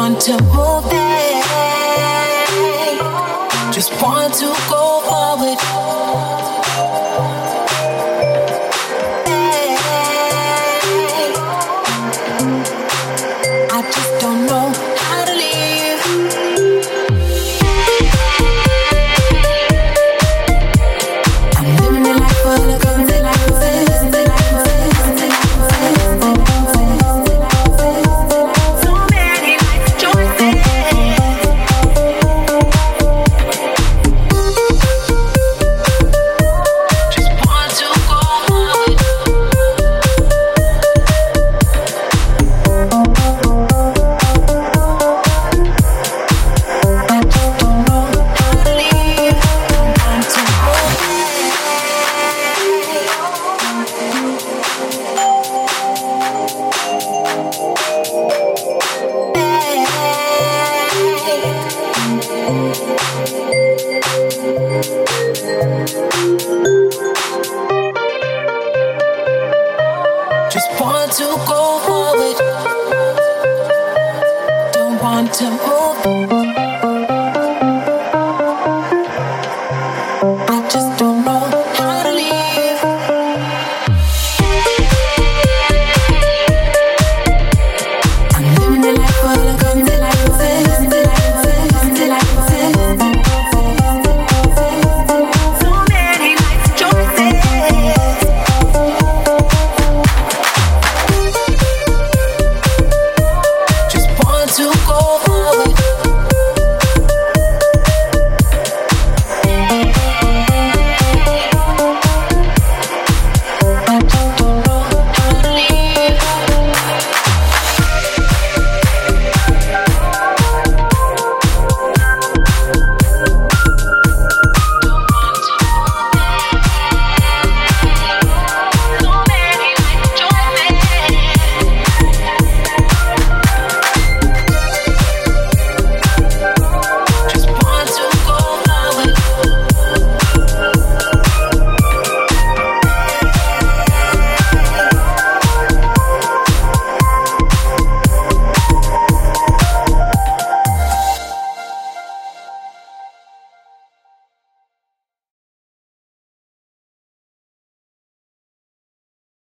want to move back, just want to go forward. I just don't know how to leave. I'm living a life full of constant life. Just want to go forward, don't want to move.